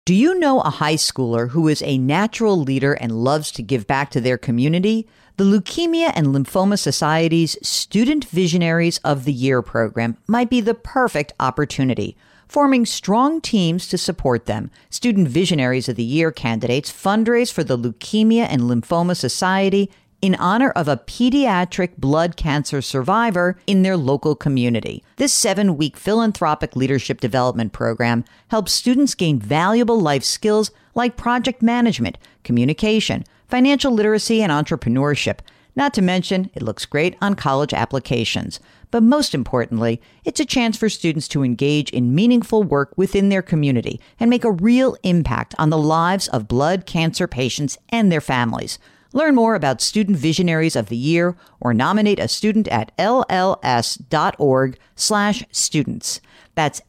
Do you know a high schooler who is a natural leader and loves to give back to their community? The Leukemia and Lymphoma Society's Student Visionaries of the Year program might be the perfect opportunity. Forming strong teams to support them, Student Visionaries of the Year candidates fundraise for the Leukemia and Lymphoma Society in honor of a pediatric blood cancer survivor in their local community. This 7-week philanthropic leadership development program helps students gain valuable life skills like project management, communication, financial literacy, and entrepreneurship. Not to mention, it looks great on college applications. But most importantly, it's a chance for students to engage in meaningful work within their community and make a real impact on the lives of blood cancer patients and their families. Learn more about Student Visionaries of the Year or nominate a student at lls.org/students. That's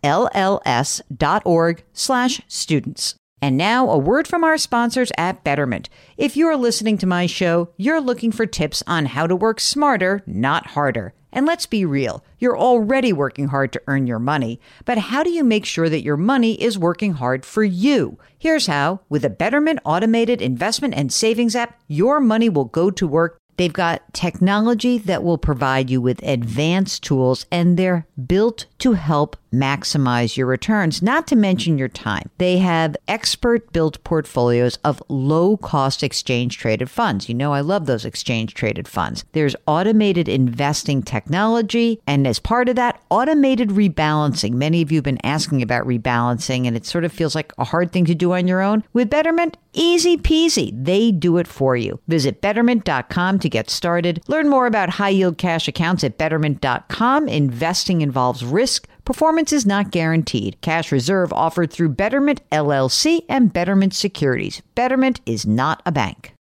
lls.org/students. And now a word from our sponsors at Betterment. If you are listening to my show, you're looking for tips on how to work smarter, not harder. And let's be real, you're already working hard to earn your money, but how do you make sure that your money is working hard for you? Here's how. With a Betterment automated investment and savings app, your money will go to work. They've got technology that will provide you with advanced tools, and they're built to help maximize your returns, not to mention your time. They have expert-built portfolios of low-cost exchange-traded funds. You know I love those exchange-traded funds. There's automated investing technology, and as part of that, automated rebalancing. Many of you have been asking about rebalancing, and it sort of feels like a hard thing to do on your own. With Betterment, easy peasy. They do it for you. Visit Betterment.com to get started. Learn more about high-yield cash accounts at Betterment.com. Investing involves risk. Performance is not guaranteed. Cash reserve offered through Betterment LLC and Betterment Securities. Betterment is not a bank.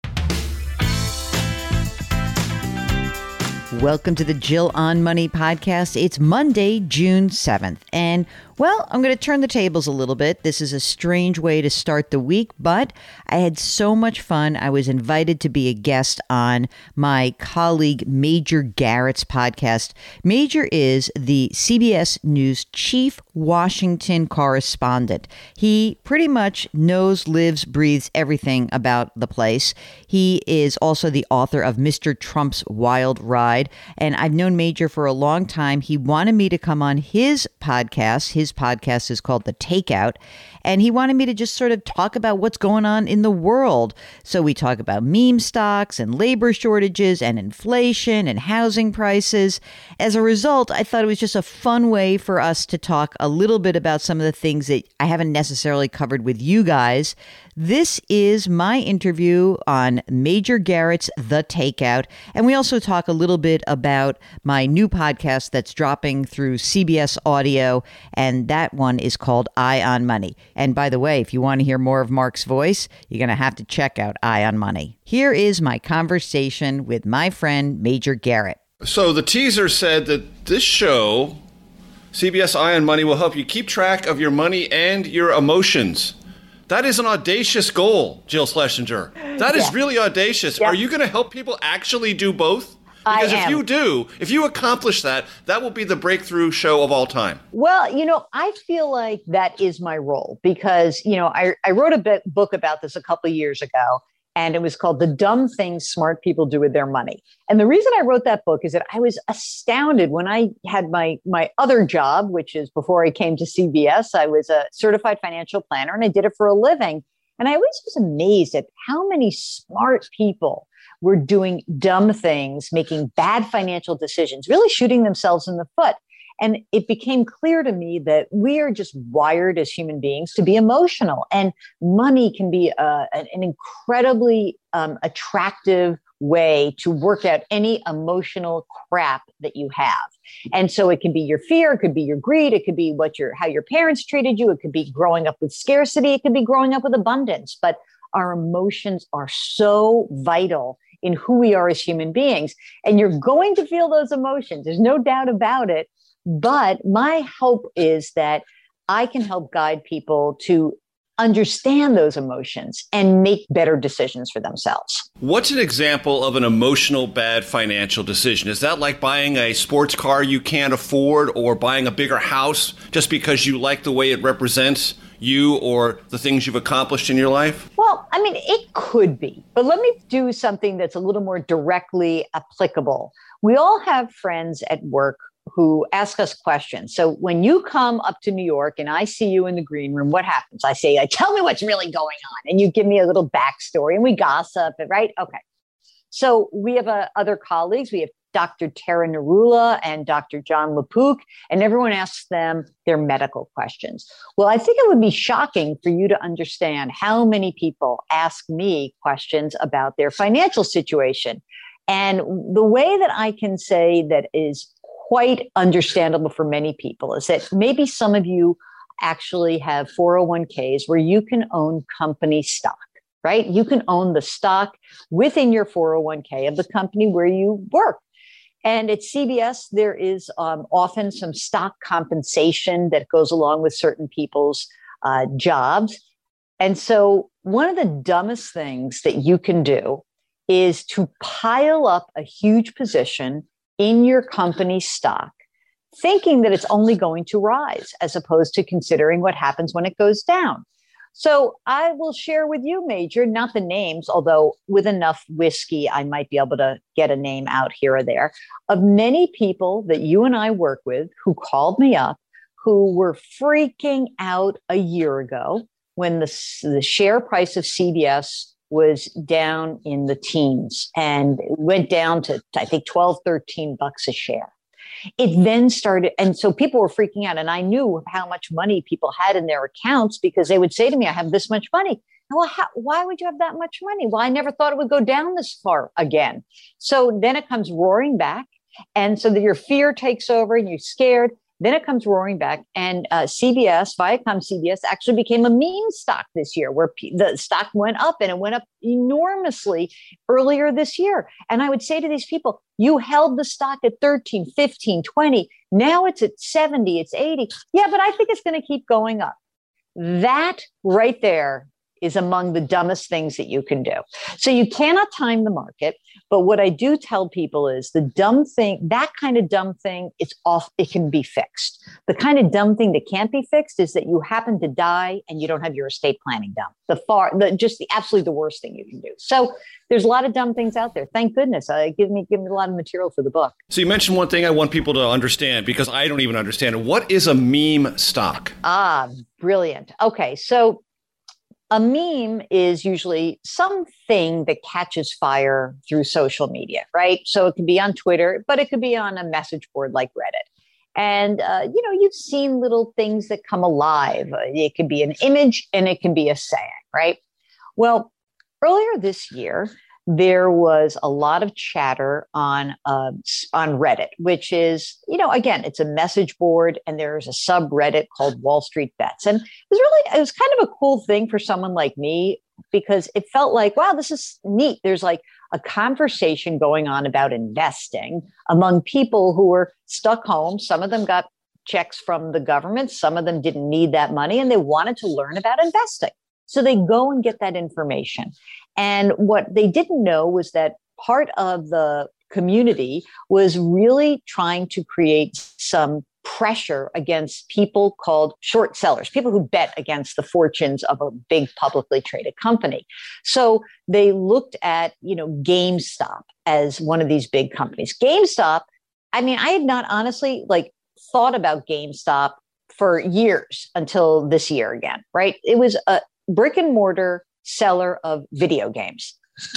Welcome to the Jill on Money podcast. It's Monday, June 7th. And, well, I'm going to turn the tables a little bit. This is a strange way to start the week, but I had so much fun. I was invited to be a guest on my colleague Major Garrett's podcast. Major is the CBS News chief Washington correspondent. He pretty much knows, lives, breathes everything about the place. He is also the author of Mr. Trump's Wild Ride. And I've known Major for a long time. He wanted me to come on his podcast. His podcast is called The Takeout. And he wanted me to just sort of talk about what's going on in the world. So we talk about meme stocks and labor shortages and inflation and housing prices. As a result, I thought it was just a fun way for us to talk a little bit about some of the things that I haven't necessarily covered with you guys. This is my interview on Major Garrett's The Takeout. And we also talk a little bit about my new podcast that's dropping through CBS Audio. And that one is called Eye on Money. And by the way, if you want to hear more of Mark's voice, you're going to have to check out Eye on Money. Here is my conversation with my friend, Major Garrett. So the teaser said that this show, CBS Eye on Money, will help you keep track of your money and your emotions. That is an audacious goal, Jill Schlesinger. That is really audacious. Yep. Are you going to help people actually do both? Because if you do, if you accomplish that, that will be the breakthrough show of all time. Well, I feel like that is my role because, I wrote a book about this a couple of years ago, and it was called The Dumb Things Smart People Do With Their Money. And the reason I wrote that book is that I was astounded when I had my other job, which is before I came to CBS. I was a certified financial planner and I did it for a living. And I always was amazed at how many smart people were doing dumb things, making bad financial decisions, really shooting themselves in the foot. And it became clear to me that we are just wired as human beings to be emotional. And money can be an incredibly attractive way to work out any emotional crap that you have. And so it can be your fear, it could be your greed, it could be how your parents treated you, it could be growing up with scarcity, it could be growing up with abundance. But our emotions are so vital in who we are as human beings. And you're going to feel those emotions. There's no doubt about it. But my hope is that I can help guide people to understand those emotions and make better decisions for themselves. What's an example of an emotional bad financial decision? Is that like buying a sports car you can't afford or buying a bigger house just because you like the way it represents you or the things you've accomplished in your life? Well, I mean, it could be, but let me do something that's a little more directly applicable. We all have friends at work who ask us questions. So when you come up to New York and I see you in the green room, what happens? I say, tell me what's really going on. And you give me a little backstory and we gossip, right? Okay. So we have other colleagues. We have Dr. Tara Narula and Dr. John LaPook, and everyone asks them their medical questions. Well, I think it would be shocking for you to understand how many people ask me questions about their financial situation. And the way that I can say that is quite understandable for many people is that maybe some of you actually have 401ks where you can own company stock, right? You can own the stock within your 401k of the company where you work. And at CBS, there is often some stock compensation that goes along with certain people's jobs. And so one of the dumbest things that you can do is to pile up a huge position in your company's stock, thinking that it's only going to rise, as opposed to considering what happens when it goes down. So I will share with you, Major, not the names, although with enough whiskey, I might be able to get a name out here or there, of many people that you and I work with who called me up, who were freaking out a year ago when the share price of CBS was down in the teens and went down to, I think, $12, $13 a share. It then started, and so people were freaking out. And I knew how much money people had in their accounts because they would say to me, I have this much money. And well, why would you have that much money? Well, I never thought it would go down this far again. So then it comes roaring back. And so that your fear takes over and you're scared. Then it comes roaring back, and CBS, Viacom CBS, actually became a meme stock this year, where the stock went up, and it went up enormously earlier this year. And I would say to these people, you held the stock at 13, 15, 20. Now it's at 70, it's 80. Yeah, but I think it's going to keep going up. That right there is among the dumbest things that you can do. So you cannot time the market. But what I do tell people is the dumb thing, that kind of dumb thing, it's off, it can be fixed. The kind of dumb thing that can't be fixed is that you happen to die and you don't have your estate planning done. Just absolutely the worst thing you can do. So there's a lot of dumb things out there. Thank goodness. Give me a lot of material for the book. So you mentioned one thing I want people to understand, because I don't even understand it. What is a meme stock? Brilliant. Okay. So a meme is usually something that catches fire through social media, right? So it could be on Twitter, but it could be on a message board like Reddit. And, you've seen little things that come alive. It could be an image and it can be a saying, right? Well, earlier this year, there was a lot of chatter on Reddit, which is, again, it's a message board, and there's a subreddit called Wall Street Bets. And it was kind of a cool thing for someone like me, because it felt like, wow, this is neat. There's like a conversation going on about investing among people who were stuck home. Some of them got checks from the government. Some of them didn't need that money, and they wanted to learn about investing. So they go and get that information. And what they didn't know was that part of the community was really trying to create some pressure against people called short sellers, people who bet against the fortunes of a big publicly traded company. So they looked at, GameStop as one of these big companies. GameStop, I had not honestly thought about GameStop for years until this year again, right? It was a brick and mortar seller of video games.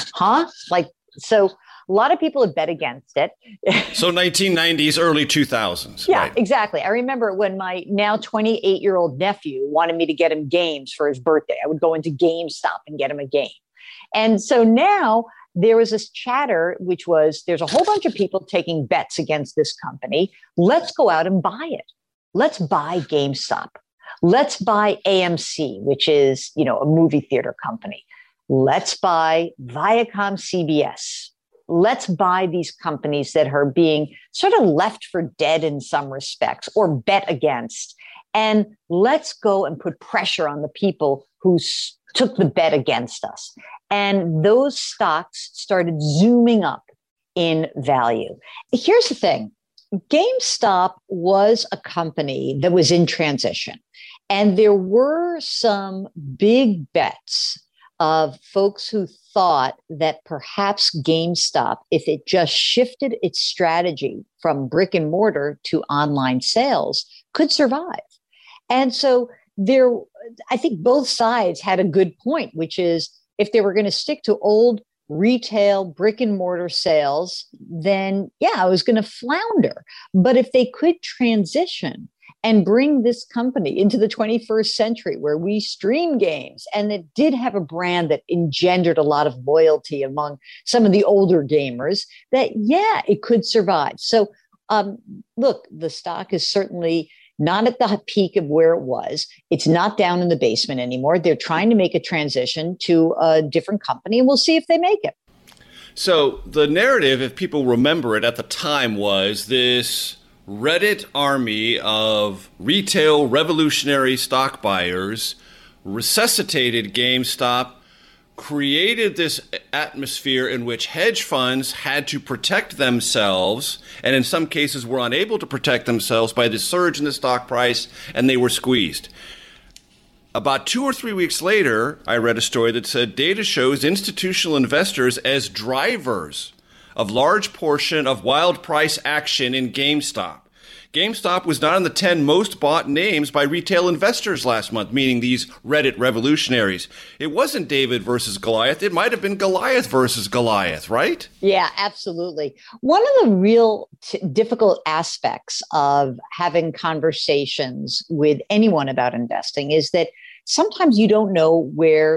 So a lot of people have bet against it. So 1990s, early 2000s. Yeah, right. Exactly. I remember when my now 28-year-old nephew wanted me to get him games for his birthday. I would go into GameStop and get him a game. And so now there was this chatter, which was, there's a whole bunch of people taking bets against this company. Let's go out and buy it. Let's buy GameStop. Let's buy AMC, which is, a movie theater company. Let's buy Viacom CBS. Let's buy these companies that are being sort of left for dead in some respects or bet against. And let's go and put pressure on the people who took the bet against us. And those stocks started zooming up in value. Here's the thing. GameStop was a company that was in transition. And there were some big bets of folks who thought that perhaps GameStop, if it just shifted its strategy from brick and mortar to online sales, could survive. And so I think both sides had a good point, which is if they were going to stick to old retail brick and mortar sales, then yeah, it was going to flounder. But if they could transition and bring this company into the 21st century where we stream games, and it did have a brand that engendered a lot of loyalty among some of the older gamers, that yeah, it could survive. So look, the stock is certainly not at the peak of where it was. It's not down in the basement anymore. They're trying to make a transition to a different company, and we'll see if they make it. So the narrative, if people remember it at the time, was this Reddit army of retail revolutionary stock buyers resuscitated GameStop, created this atmosphere in which hedge funds had to protect themselves, and in some cases were unable to protect themselves by the surge in the stock price, and they were squeezed. About 2 or 3 weeks later, I read a story that said data shows institutional investors as drivers of large portion of wild price action in GameStop. GameStop was not in the 10 most bought names by retail investors last month, meaning these Reddit revolutionaries. It wasn't David versus Goliath. It might have been Goliath versus Goliath, right? Yeah, absolutely. One of the real difficult aspects of having conversations with anyone about investing is that sometimes you don't know where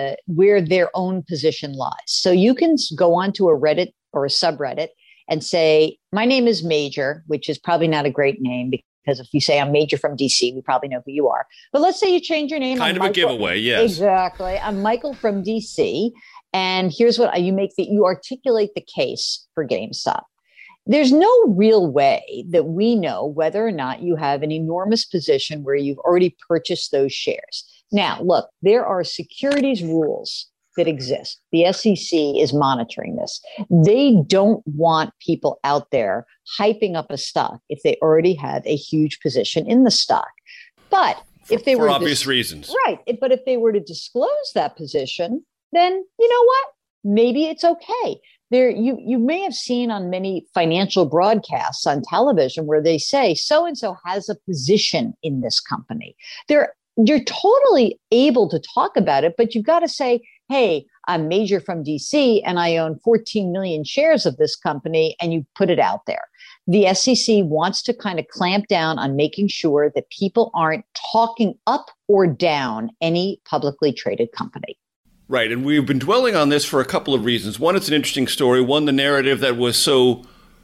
their own position lies. So you can go onto a Reddit or a subreddit and say, my name is Major, which is probably not a great name because if you say I'm Major from DC, we probably know who you are. But let's say you change your name. Kind of a giveaway, yes. Exactly. I'm Michael from DC. And here's what you articulate the case for GameStop. There's no real way that we know whether or not you have an enormous position where you've already purchased those shares. Now, look, there are securities rules that exist. The SEC is monitoring this. They don't want people out there hyping up a stock if they already have a huge position in the stock. But if they for obvious reasons, right? But if they were to disclose that position, then you know what? Maybe it's okay. You may have seen on many financial broadcasts on television where they say so and so has a position in this company. You're totally able to talk about it, but you've got to say, hey, I'm Major from DC and I own 14 million shares of this company, and you put it out there. The SEC wants to kind of clamp down on making sure that people aren't talking up or down any publicly traded company. Right, and we've been dwelling on this for a couple of reasons. One, it's an interesting story. One, the narrative that was so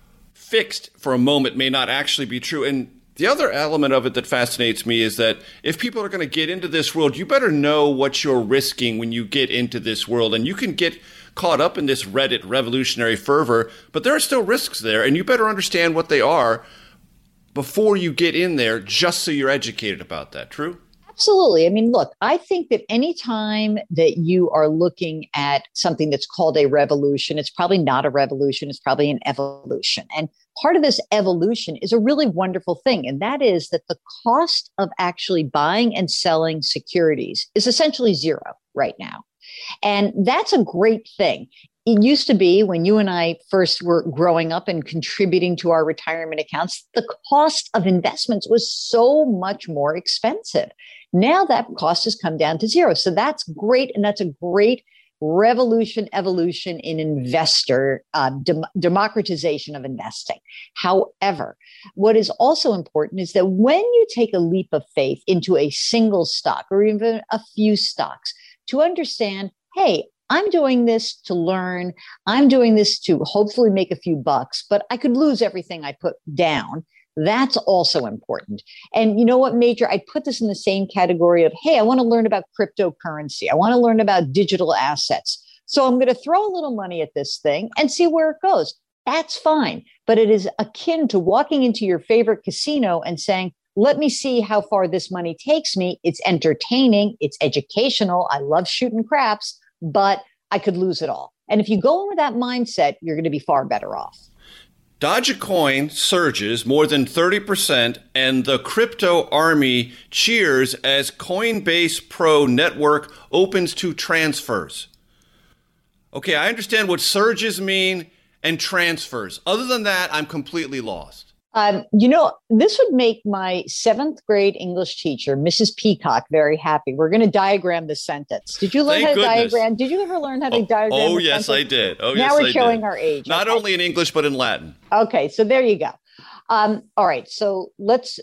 fixed for a moment may not actually be true. And the other element of it that fascinates me is that if people are going to get into this world, you better know what you're risking when you get into this world. And you can get caught up in this Reddit revolutionary fervor, but there are still risks there, and you better understand what they are before you get in there, just so you're educated about that. True? Absolutely. I mean, look, I think that any time that you are looking at something that's called a revolution, it's probably not a revolution, it's probably an evolution. And part of this evolution is a really wonderful thing. And that is that the cost of actually buying and selling securities is essentially zero right now. And that's a great thing. It used to be when you and I first were growing up and contributing to our retirement accounts, the cost of investments was so much more expensive. Now that cost has come down to zero. So that's great. And that's a great evolution in investor democratization of investing. However, what is also important is that when you take a leap of faith into a single stock or even a few stocks, to understand, hey, I'm doing this to learn. I'm doing this to hopefully make a few bucks, but I could lose everything I put down. That's also important. And you know what, Major? I put this in the same category of, hey, I want to learn about cryptocurrency. I want to learn about digital assets. So I'm going to throw a little money at this thing and see where it goes. That's fine. But it is akin to walking into your favorite casino and saying, let me see how far this money takes me. It's entertaining. It's educational. I love shooting craps, but I could lose it all. And if you go in with that mindset, you're going to be far better off. Dogecoin surges more than 30%, and the crypto army cheers as Coinbase Pro network opens to transfers. Okay, I understand what surges mean and transfers. Other than that, I'm completely lost. This would make my seventh grade English teacher, Mrs. Peacock, very happy. We're going to diagram the sentence. Did you learn how to diagram? Did you ever learn how to diagram? Oh, yes, I did. Now we're showing our age. Not only in English, but in Latin. Okay, so there you go. All right, so let's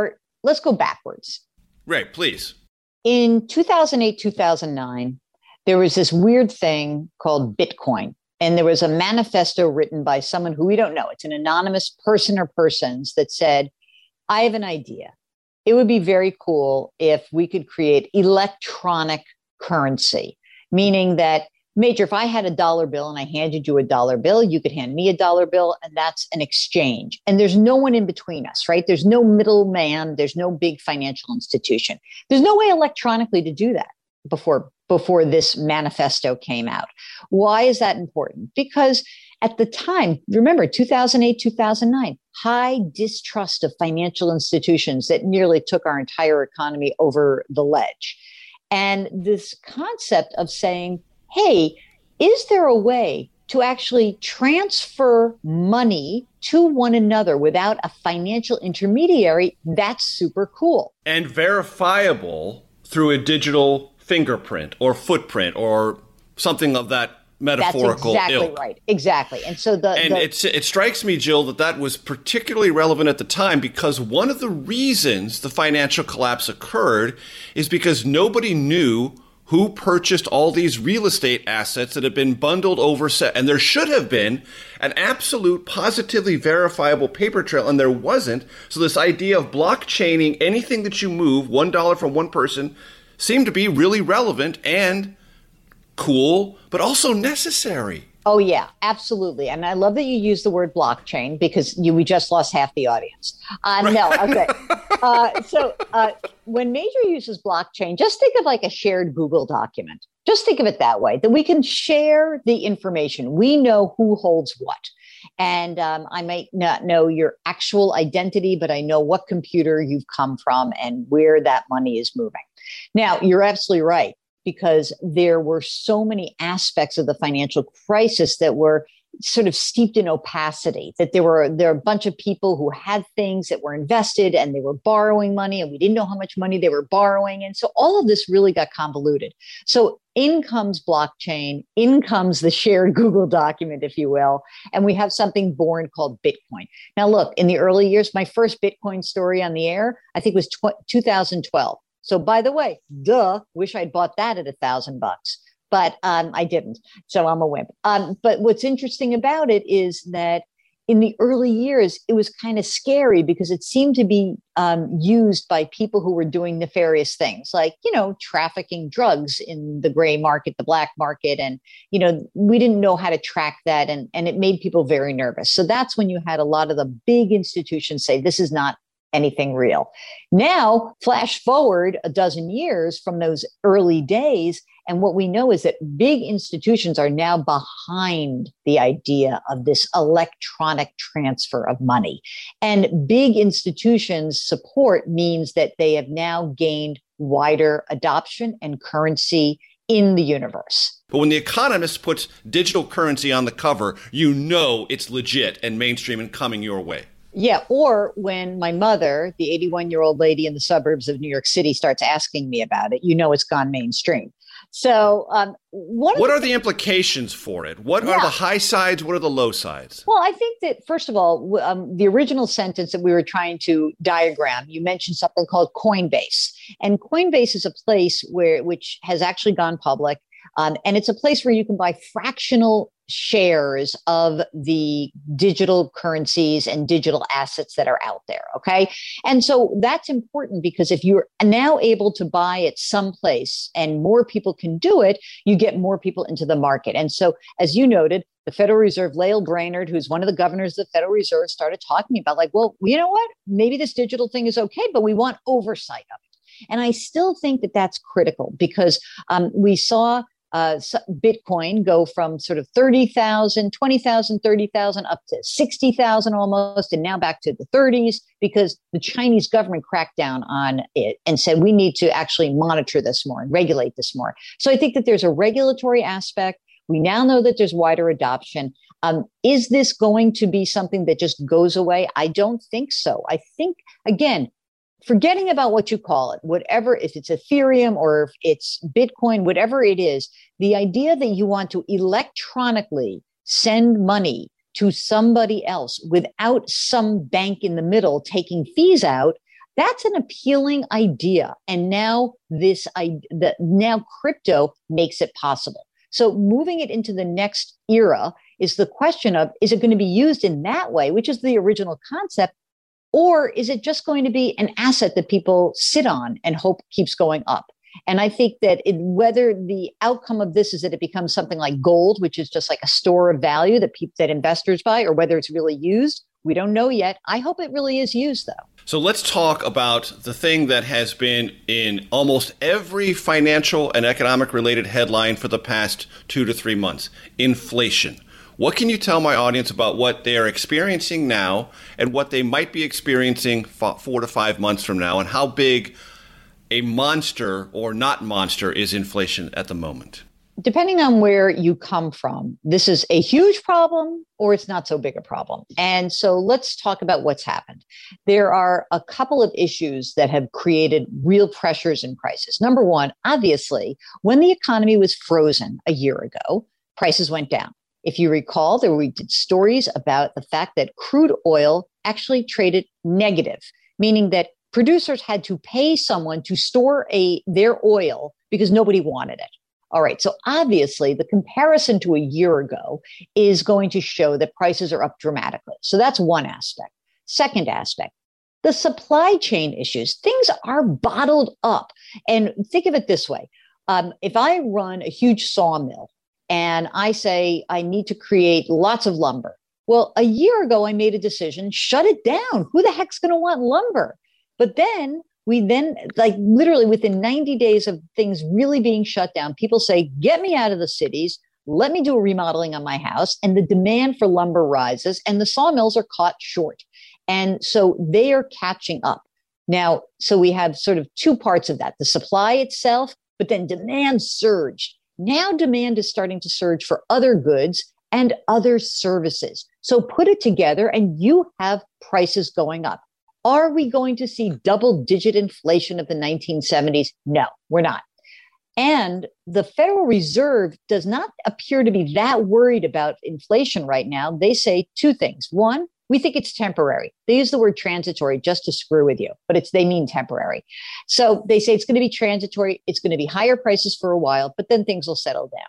go backwards. Right, please. In 2008, 2009, there was this weird thing called Bitcoin. And there was a manifesto written by someone who we don't know. It's an anonymous person or persons that said, I have an idea. It would be very cool if we could create electronic currency, meaning that, Major, if I had a dollar bill and I handed you a dollar bill, you could hand me a dollar bill, and that's an exchange. And there's no one in between us, right? There's no middleman. There's no big financial institution. There's no way electronically to do that before this manifesto came out. Why is that important? Because at the time, remember 2008, 2009, high distrust of financial institutions that nearly took our entire economy over the ledge. And this concept of saying, hey, is there a way to actually transfer money to one another without a financial intermediary? That's super cool. And verifiable through a digital fingerprint or footprint or something of that metaphorical That's exactly ilk. Right. Exactly. And so it strikes me, Jill, that was particularly relevant at the time because one of the reasons the financial collapse occurred is because nobody knew who purchased all these real estate assets that had been bundled over, and there should have been an absolute positively verifiable paper trail, and there wasn't. So this idea of blockchaining anything that you move, $1 from one person, seemed to be really relevant and cool, but also necessary. Oh, yeah, absolutely. And I love that you use the word blockchain because we just lost half the audience. No, okay. So when Major uses blockchain, just think of like a shared Google document. Just think of it that way, that we can share the information. We know who holds what. And I might not know your actual identity, but I know what computer you've come from and where that money is moving. Now, you're absolutely right, because there were so many aspects of the financial crisis that were sort of steeped in opacity, that there were a bunch of people who had things that were invested and they were borrowing money and we didn't know how much money they were borrowing. And so all of this really got convoluted. So in comes blockchain, in comes the shared Google document, if you will, and we have something born called Bitcoin. Now, look, in the early years, my first Bitcoin story on the air, I think was 2012. So by the way, wish I'd bought that at $1,000, but I didn't. So I'm a wimp. But what's interesting about it is that in the early years, it was kind of scary because it seemed to be used by people who were doing nefarious things like, trafficking drugs in the gray market, the black market. And, we didn't know how to track that. And it made people very nervous. So that's when you had a lot of the big institutions say, this is not anything real. Now, flash forward a dozen years from those early days, and what we know is that big institutions are now behind the idea of this electronic transfer of money. And big institutions' support means that they have now gained wider adoption and currency in the universe. But when The Economist puts digital currency on the cover, you know it's legit and mainstream and coming your way. Yeah. Or when my mother, the 81-year-old lady in the suburbs of New York City, starts asking me about it, it's gone mainstream. So what are the implications for it? What are the high sides? What are the low sides? Well, I think that, first of all, the original sentence that we were trying to diagram, you mentioned something called Coinbase. And Coinbase is a place which has actually gone public. And it's a place where you can buy fractional shares of the digital currencies and digital assets that are out there. Okay. And so that's important because if you're now able to buy it someplace and more people can do it, you get more people into the market. And so, as you noted, the Federal Reserve, Lael Brainard, who's one of the governors of the Federal Reserve, started talking about you know what? Maybe this digital thing is okay, but we want oversight of it. And I still think that that's critical because we saw Bitcoin go from sort of 30,000, 20,000, 30,000 up to 60,000 almost, and now back to the 30s because the Chinese government cracked down on it and said we need to actually monitor this more and regulate this more. So I think that there's a regulatory aspect. We now know that there's wider adoption. Is this going to be something that just goes away? I don't think so. I think, again, forgetting about what you call it, whatever, if it's Ethereum or if it's Bitcoin, whatever it is, the idea that you want to electronically send money to somebody else without some bank in the middle taking fees out, that's an appealing idea. And now now crypto makes it possible. So moving it into the next era is the question of, is it going to be used in that way, which is the original concept? Or is it just going to be an asset that people sit on and hope keeps going up? And I think that whether the outcome of this is that it becomes something like gold, which is just like a store of value that investors buy, or whether it's really used, we don't know yet. I hope it really is used, though. So let's talk about the thing that has been in almost every financial and economic related headline for the past 2 to 3 months: inflation. What can you tell my audience about what they are experiencing now and what they might be experiencing 4 to 5 months from now, and how big a monster or not monster is inflation at the moment? Depending on where you come from, this is a huge problem or it's not so big a problem. And so let's talk about what's happened. There are a couple of issues that have created real pressures and prices. Number one, obviously, when the economy was frozen a year ago, prices went down. If you recall, we did stories about the fact that crude oil actually traded negative, meaning that producers had to pay someone to store their oil because nobody wanted it. All right, so obviously the comparison to a year ago is going to show that prices are up dramatically. So that's one aspect. Second aspect, the supply chain issues. Things are bottled up. And think of it this way. If I run a huge sawmill, and I say, I need to create lots of lumber. Well, a year ago, I made a decision, shut it down. Who the heck's going to want lumber? But then like literally within 90 days of things really being shut down, people say, get me out of the cities. Let me do a remodeling on my house. And the demand for lumber rises and the sawmills are caught short. And so they are catching up. Now, so we have sort of two parts of that, the supply itself, but then demand surged. Now demand is starting to surge for other goods and other services. So put it together and you have prices going up. Are we going to see double-digit inflation of the 1970s? No, we're not. And the Federal Reserve does not appear to be that worried about inflation right now. They say two things. One, we think it's temporary. They use the word transitory just to screw with you, but they mean temporary. So they say it's going to be transitory. It's going to be higher prices for a while, but then things will settle down.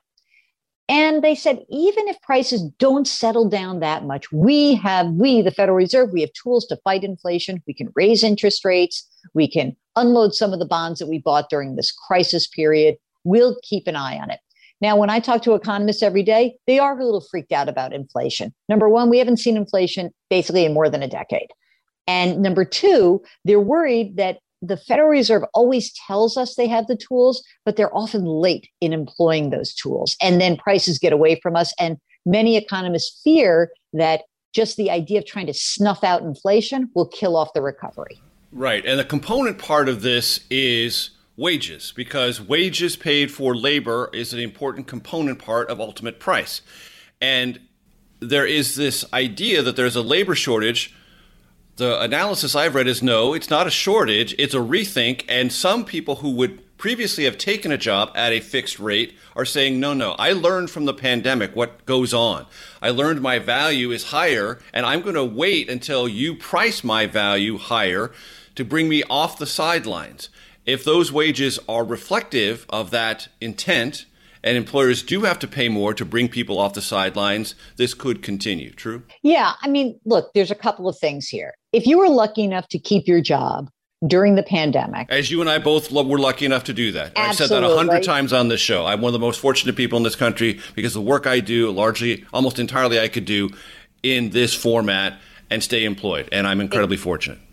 And they said, even if prices don't settle down that much, we, the Federal Reserve, we have tools to fight inflation. We can raise interest rates. We can unload some of the bonds that we bought during this crisis period. We'll keep an eye on it. Now, when I talk to economists every day, they are a little freaked out about inflation. Number one, we haven't seen inflation basically in more than a decade. And number two, they're worried that the Federal Reserve always tells us they have the tools, but they're often late in employing those tools. And then prices get away from us. And many economists fear that just the idea of trying to snuff out inflation will kill off the recovery. Right. And the component part of this is wages, because wages paid for labor is an important component part of ultimate price. And there is this idea that there's a labor shortage. The analysis I've read is no, it's not a shortage, it's a rethink. And some people who would previously have taken a job at a fixed rate are saying, no, I learned from the pandemic what goes on. I learned my value is higher, and I'm going to wait until you price my value higher to bring me off the sidelines. If those wages are reflective of that intent, and employers do have to pay more to bring people off the sidelines, this could continue. True? Yeah. I mean, look, there's a couple of things here. If you were lucky enough to keep your job during the pandemic. As you and I both were lucky enough to do that. Absolutely. I've said that 100 times on this show. I'm one of the most fortunate people in this country because the work I do, largely, almost entirely I could do in this format and stay employed. And I'm incredibly fortunate.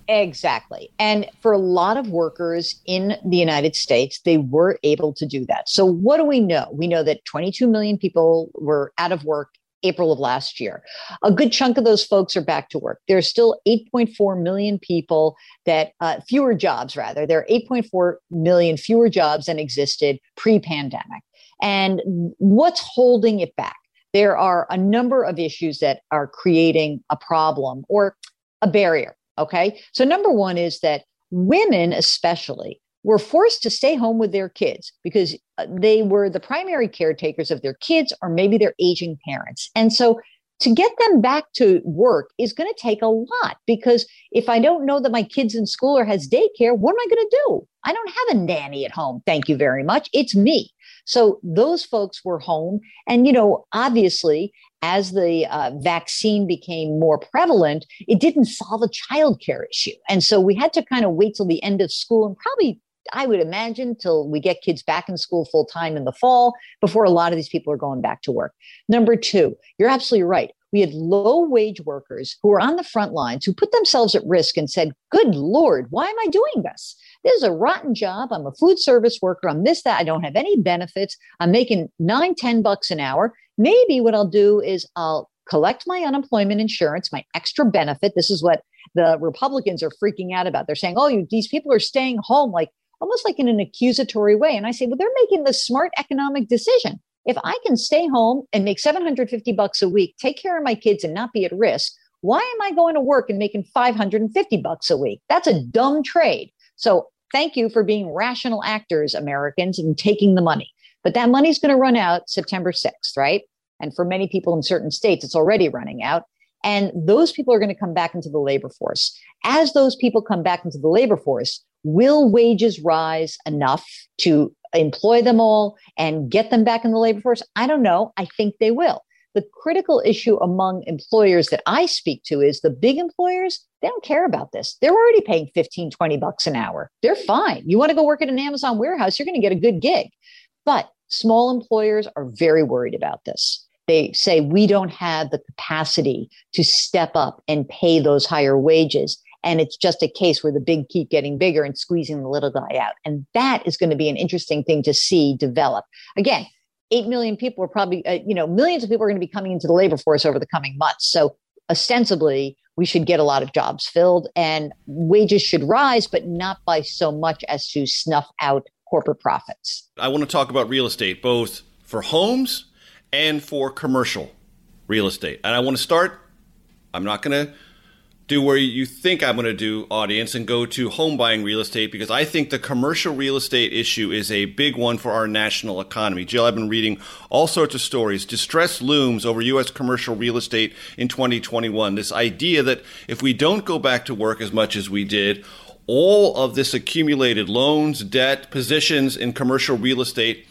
Exactly. And for a lot of workers in the United States, they were able to do that. So what do we know? We know that 22 million people were out of work April of last year. A good chunk of those folks are back to work. There's still 8.4 million people that fewer jobs, rather. There are 8.4 million fewer jobs than existed pre-pandemic. And what's holding it back? There are a number of issues that are creating a problem or a barrier. Okay. So number one is that women, especially, were forced to stay home with their kids because they were the primary caretakers of their kids or maybe their aging parents. And so to get them back to work is going to take a lot because if I don't know that my kid's in school or has daycare, what am I going to do? I don't have a nanny at home. Thank you very much. It's me. So those folks were home. And, obviously, as the vaccine became more prevalent, it didn't solve a childcare issue. And so we had to kind of wait till the end of school and probably, I would imagine, till we get kids back in school full time in the fall before a lot of these people are going back to work. Number two, you're absolutely right. We had low wage workers who were on the front lines who put themselves at risk and said, good Lord, why am I doing this? This is a rotten job. I'm a food service worker. I'm this, that. I don't have any benefits. I'm making $9-10 an hour. Maybe what I'll do is I'll collect my unemployment insurance, my extra benefit. This is what the Republicans are freaking out about. They're saying, these people are staying home, like almost like in an accusatory way. And I say, well, they're making the smart economic decision. If I can stay home and make $750 a week, take care of my kids and not be at risk, why am I going to work and making $550 a week? That's a dumb trade. So thank you for being rational actors, Americans, and taking the money. But that money's going to run out September 6th, right? And for many people in certain states, it's already running out. And those people are going to come back into the labor force. As those people come back into the labor force, will wages rise enough to employ them all and get them back in the labor force? I don't know. I think they will. The critical issue among employers that I speak to is the big employers, they don't care about this. They're already paying $15-20 an hour. They're fine. You want to go work at an Amazon warehouse, you're going to get a good gig. But small employers are very worried about this. They say we don't have the capacity to step up and pay those higher wages. And it's just a case where the big keep getting bigger and squeezing the little guy out. And that is going to be an interesting thing to see develop. Again, 8 million people are probably, millions of people are going to be coming into the labor force over the coming months. So ostensibly, we should get a lot of jobs filled and wages should rise, but not by so much as to snuff out corporate profits. I want to talk about real estate, both for homes and for commercial real estate. And I want to start, I'm not going to do where you think I'm going to do, audience, and go to home buying real estate, because I think the commercial real estate issue is a big one for our national economy. Jill, I've been reading all sorts of stories. Distress looms over U.S. commercial real estate in 2021. This idea that if we don't go back to work as much as we did, all of this accumulated loans, debt, positions in commercial real estate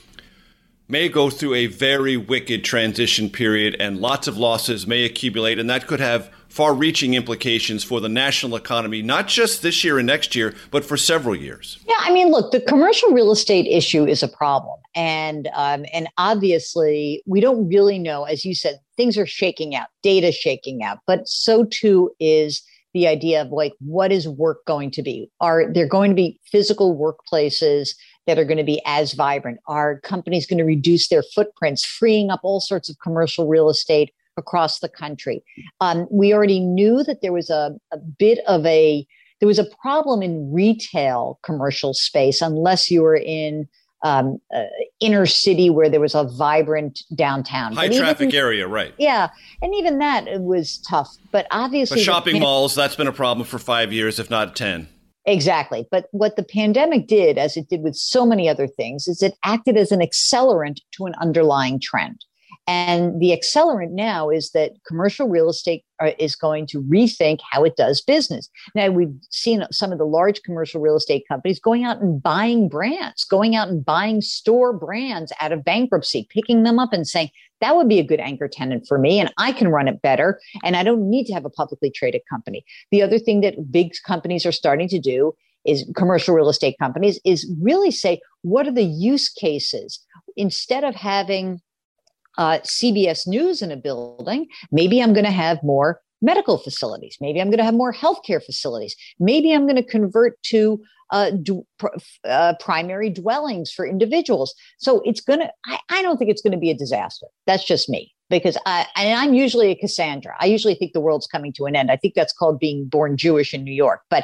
may go through a very wicked transition period, and lots of losses may accumulate, and that could have far-reaching implications for the national economy, not just this year and next year, but for several years. Yeah, I mean, look, the commercial real estate issue is a problem. And obviously, we don't really know, as you said, things are shaking out, data shaking out, but so too is the idea of like, what is work going to be? Are there going to be physical workplaces that are going to be as vibrant? Are companies going to reduce their footprints, freeing up all sorts of commercial real estate across the country? We already knew that there was a problem in retail commercial space, unless you were in inner city where there was a vibrant downtown. High traffic area, right. Yeah. And even that was tough. But obviously, but shopping malls, that's been a problem for 5 years, if not 10. Exactly. But what the pandemic did, as it did with so many other things, is it acted as an accelerant to an underlying trend. And the accelerant now is that commercial real estate is going to rethink how it does business. Now, we've seen some of the large commercial real estate companies going out and buying brands, going out and buying store brands out of bankruptcy, picking them up and saying, that would be a good anchor tenant for me, and I can run it better, and I don't need to have a publicly traded company. The other thing that big companies are starting to do is commercial real estate companies is really say, what are the use cases? Instead of having CBS News in a building, maybe I'm going to have more medical facilities. Maybe I'm going to have more healthcare facilities. Maybe I'm going to convert to primary dwellings for individuals. So I don't think it's going to be a disaster. That's just me, because I'm usually a Cassandra. I usually think the world's coming to an end. I think that's called being born Jewish in New York. But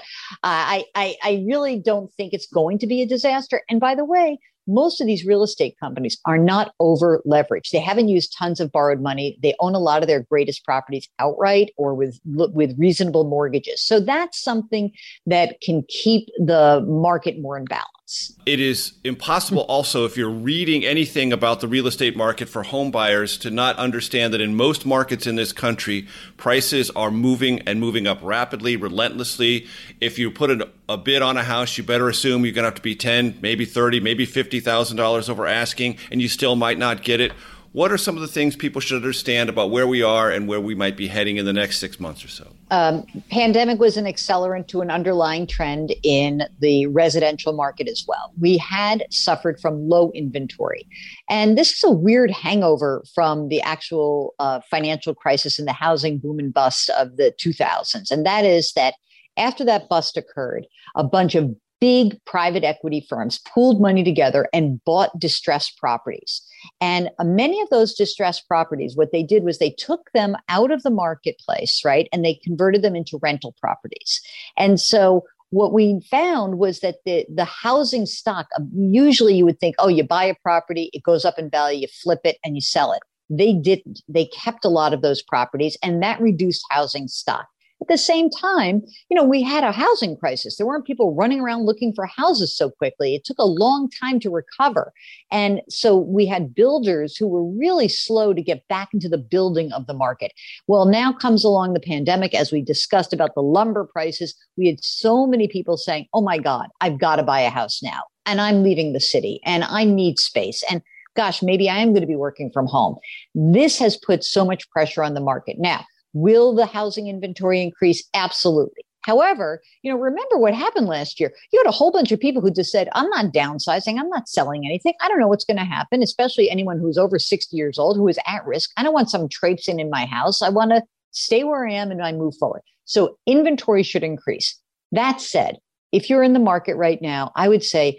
I really don't think it's going to be a disaster. And by the way, most of these real estate companies are not over leveraged. They haven't used tons of borrowed money. They own a lot of their greatest properties outright or with reasonable mortgages. So that's something that can keep the market more in balance. It is impossible also, if you're reading anything about the real estate market for home buyers, to not understand that in most markets in this country, prices are moving and moving up rapidly, relentlessly. If you put a bid on a house, you better assume you're going to have to be $10,000, maybe $30,000, maybe $50,000 over asking, and you still might not get it. What are some of the things people should understand about where we are and where we might be heading in the next 6 months or so? Pandemic was an accelerant to an underlying trend in the residential market as well. We had suffered from low inventory. And this is a weird hangover from the actual financial crisis and the housing boom and bust of the 2000s. And that is that after that bust occurred, a bunch of big private equity firms pooled money together and bought distressed properties. And many of those distressed properties, what they did was they took them out of the marketplace, right? And they converted them into rental properties. And so what we found was that the housing stock, usually you would think, oh, you buy a property, it goes up in value, you flip it and you sell it. They didn't. They kept a lot of those properties, and that reduced housing stock. At the same time, we had a housing crisis. There weren't people running around looking for houses so quickly. It took a long time to recover. And so we had builders who were really slow to get back into the building of the market. Well, now comes along the pandemic, as we discussed about the lumber prices. We had so many people saying, oh my God, I've got to buy a house now. And I'm leaving the city and I need space. And gosh, maybe I am going to be working from home. This has put so much pressure on the market. Now, will the housing inventory increase? Absolutely. However, remember what happened last year. You had a whole bunch of people who just said, I'm not downsizing. I'm not selling anything. I don't know what's going to happen, especially anyone who's over 60 years old who is at risk. I don't want some traipsing in my house. I want to stay where I am and I move forward. So inventory should increase. That said, if you're in the market right now, I would say,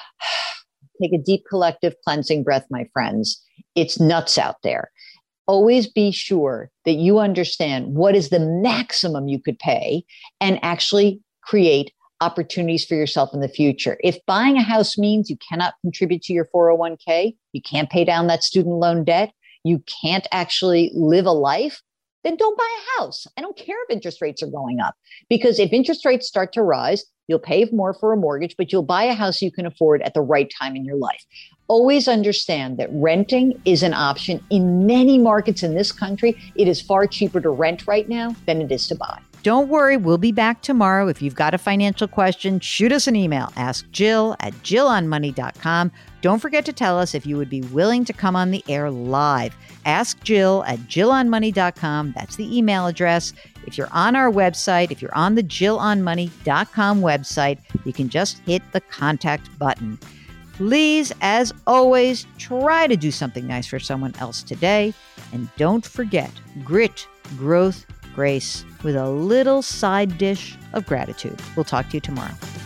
take a deep collective cleansing breath, my friends. It's nuts out there. Always be sure that you understand what is the maximum you could pay and actually create opportunities for yourself in the future. If buying a house means you cannot contribute to your 401k, you can't pay down that student loan debt, you can't actually live a life, then don't buy a house. I don't care if interest rates are going up, because if interest rates start to rise, you'll pay more for a mortgage, but you'll buy a house you can afford at the right time in your life. Always understand that renting is an option in many markets in this country. It is far cheaper to rent right now than it is to buy. Don't worry, we'll be back tomorrow. If you've got a financial question, shoot us an email. Ask Jill at jillonmoney.com. Don't forget to tell us if you would be willing to come on the air live. Ask Jill at jillonmoney.com. That's the email address. If you're on our website, if you're on the jillonmoney.com website, you can just hit the contact button. Please, as always, try to do something nice for someone else today. And don't forget, grit, growth, grace, with a little side dish of gratitude. We'll talk to you tomorrow.